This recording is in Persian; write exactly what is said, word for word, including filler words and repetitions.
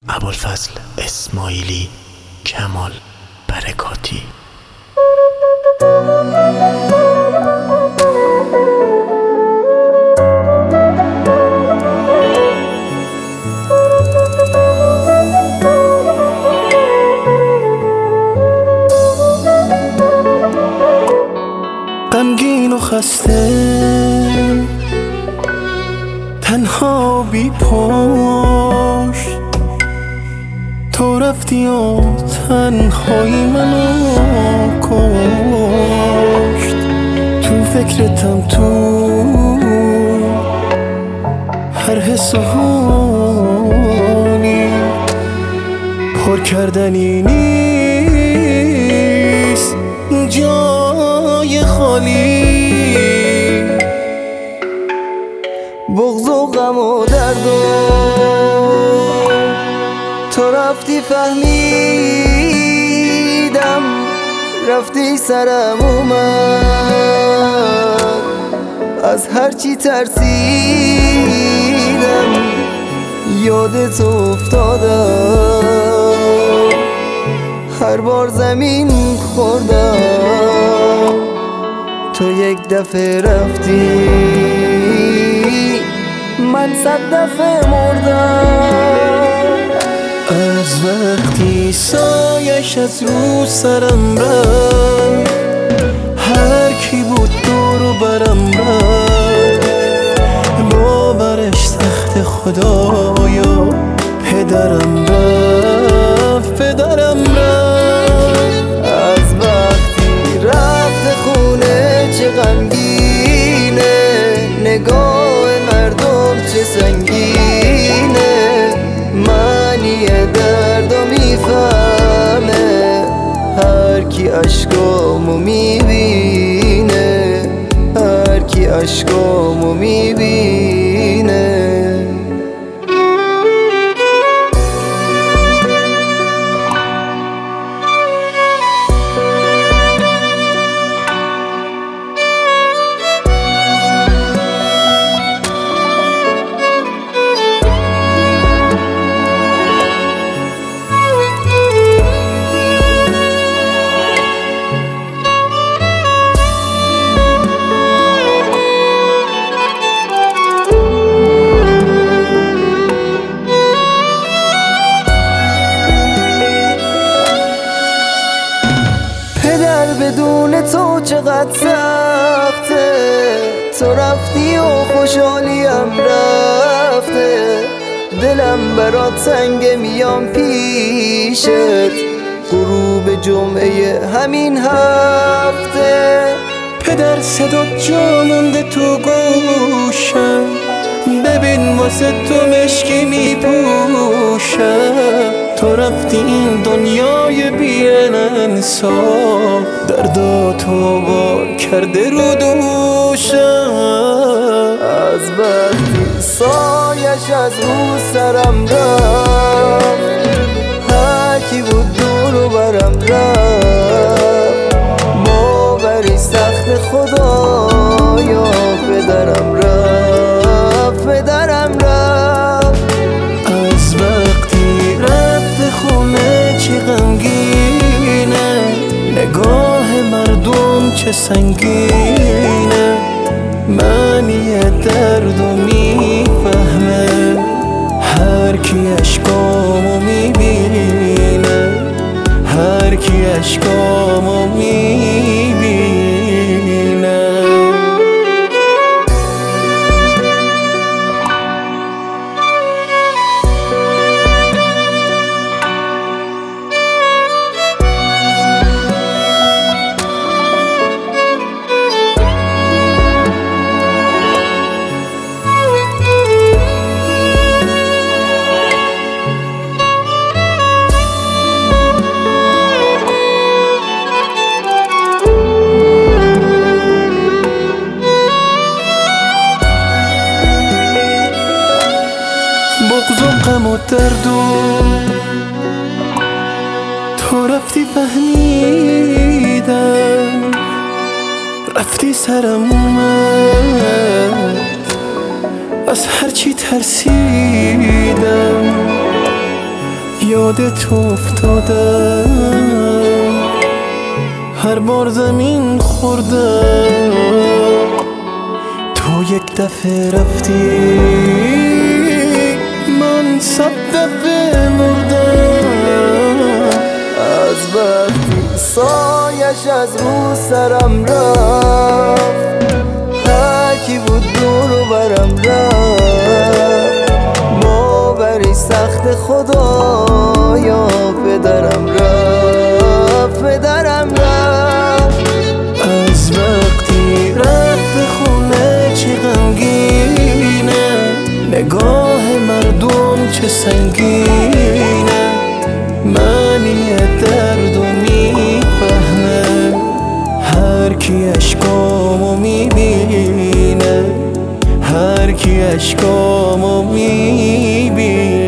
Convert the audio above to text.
ابوالفضل اسماعیلی کمال برکاتی. غمگین و خسته، تنها بی پشت، تو رفتی و تنهایی منو کشت. تو فکرتم، تو هر حس و حالی، پر کردنی نیست جای خالی. بغض و غم و درد و تو رفتی فهمیدم، رفتی سرم اومد، از هرچی ترسیدم یادت افتادم. هر بار زمین خوردم تو یک دفعه رفتی، من صد دفعه مردم. از وقتی سایش از رو سرم رفت، هر کی بود دور و برم رفت. باورش سخت خدایا، پدرم رفت، پدرم رفت. از وقتی رفت خونه چه غمگینه، نگاه مردم چه سنگینه. معنی درد و میفهمه هر کی عشقامو میبینه، هر کی عشقامو میبینه. بدون تو چقدر سخته، تو رفتی و خوشحالیم رفته. دلم برات سنگه، میام پیشت غروب جمعه همین هفته. پدر صدات جا مونده تو گوشم، ببین واسه تو مشکی میپوشم. تو رفتی این دنیای بی انصاف، درداتو بار کرده رو دوشم. از وقتی سایش از رو سرم رفت، هر کی بود دور و برم رفت. باوری سخت خدایا، پدرم رفت، پدرم رفت. از وقتی رفت خونه چه غمگینه، نگاه مردم چه سنگینه. معنی درد و میفهمه هر کی عشقامو میبینه، هر کی عشقامو میبینه. بغض و غم و درد و تو رفتی فهمیدم، رفتی سرم اومد، از هرچی ترسیدم یادت افتادم هر بار زمین خوردم تو یک دفعه رفتی من صد دفعه مردم از وقتی سایش از رو سرم رفت هر کی بود دور و برم رفت باوری سخت خدایا پدرم رفت پدرم رفت از وقتی رفت خونه چه غمگینه نگاه مردم چه سنگینه معنی درد و میفهمه هر کی اشکامو میبینه هر کی اشکامو میبینه